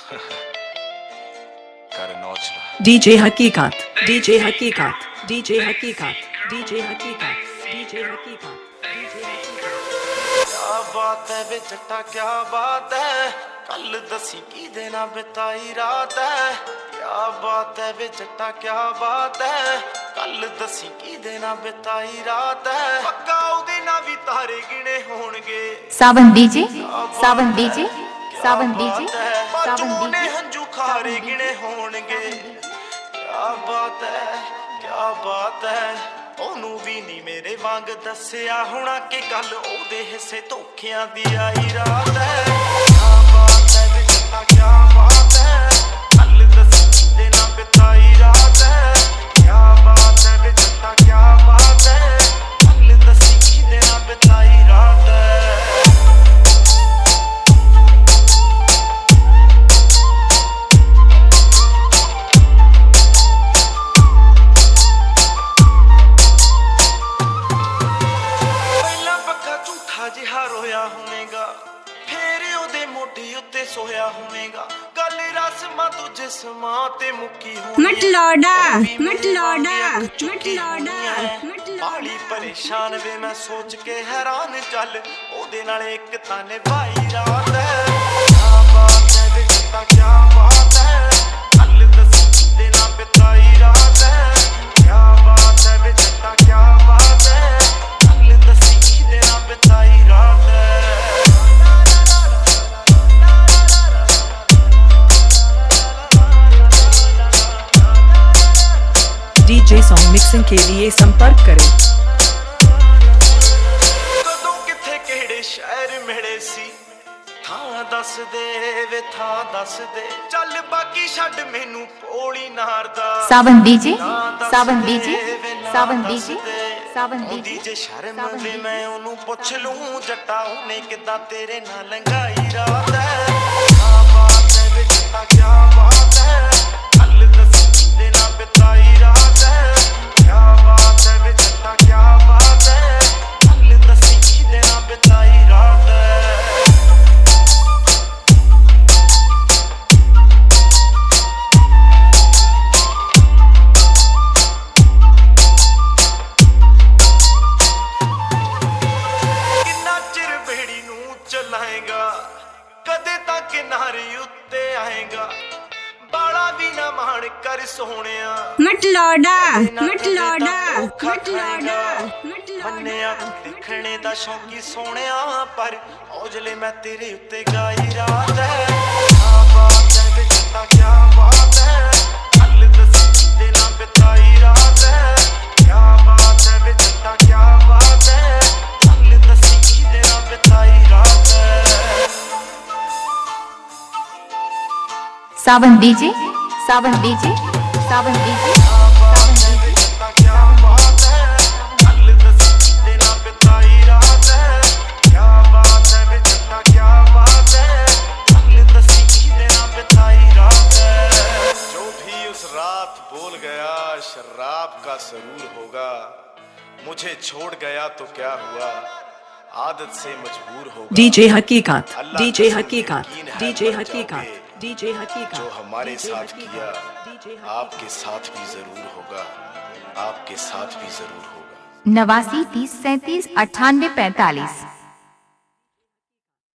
कर नौचला डीजे हकीकत डीजे हकीकत डीजे हकीकत डीजे हकीकत डीजे हकीकत क्या बात है वे जट्टा क्या बात है कल दसी की देना बिताई रात है क्या बात है वे जट्टा क्या बात है कल दसी की देना बिताई रात है पक्का उदे ना भी तारे गिने होणगे Sawan DJ Sawan DJ Sawan DJ Sawan ने डीजे हंजू खारे गिने होणगे क्या बात है ओनू भी नहीं मेरे वांग दसिया होना कि कल ओदे हिस्से धोखियां दी आई रात है क्या बात है वे जट्टा क्या बात है कल दसी देना बिताई रात है क्या बात है वे जट्टा क्या बात है कल दसी देना बिताई रात है जिहा रोया होवेगा फेर ओदे मोढे उत्ते सोया होवेगा गल रस्मां तू जिस्मां ते मुक्की होनी मत लौड़ा बाली परेशान वे मैं सोच के हैरान चल ओदे नाल एक ताने भाई रात है क्या बात है वे जट्टा क्या बात है कल दसी देना बिताई रात है क्या बात है वे जट्टा क्या बात है कल दसी देना बिताई डीजे सॉन्ग मिक्सिंग के लिए संपर्क करें। कदों किथे केड़े शहर मिले सी थां दस दे वे थां दस दे चल बाकी छड़ मैनू पोली नारदा Sawan DJ Sawan DJ Sawan DJ Sawan DJ जे शर्म वे मैं ओनू पुछ लूं जट्टा ओने किदां तेरे नाल लंघाई रात है क्या बात है वे जट्टा क्या बात है कल दसी देना बिताई रात है क्या बात है वे जट्टा क्या बात है कल दसी देना बिताई रात है चलाएगा कदे तक किनारे उत्ते आएगा बाला भी ना मान कर सोहणिया मत लौड़ा मन्निया दिखने दा शौकी सोहणिया पर औजले मैं तेरे उत्ते गाई रात है क्या बात है वे जट्टा क्या बात है कल दसी देना बिताई रात है क्या बात है वे जट्टा क्या बात है कल दसी देना बिताई रात है Sawan DJ Sawan DJ Sawan DJ Sawan DJ क्या बात है कल दसी देना बिताई रात है क्या बात है वे जट्टा क्या बात है कल दसी देना बिताई रात है जो भी उस रात बोल गया शराब का सरूर होगा मुझे छोड़ गया तो क्या हुआ आदत से मजबूर होगा डीजे हकीकत डीजे हकीकत डीजे हकीकत डीजे हकीकत जो हमारे साथ किया आपके साथ भी जरूर होगा आपके साथ भी जरूर होगा 89 30 37 98 45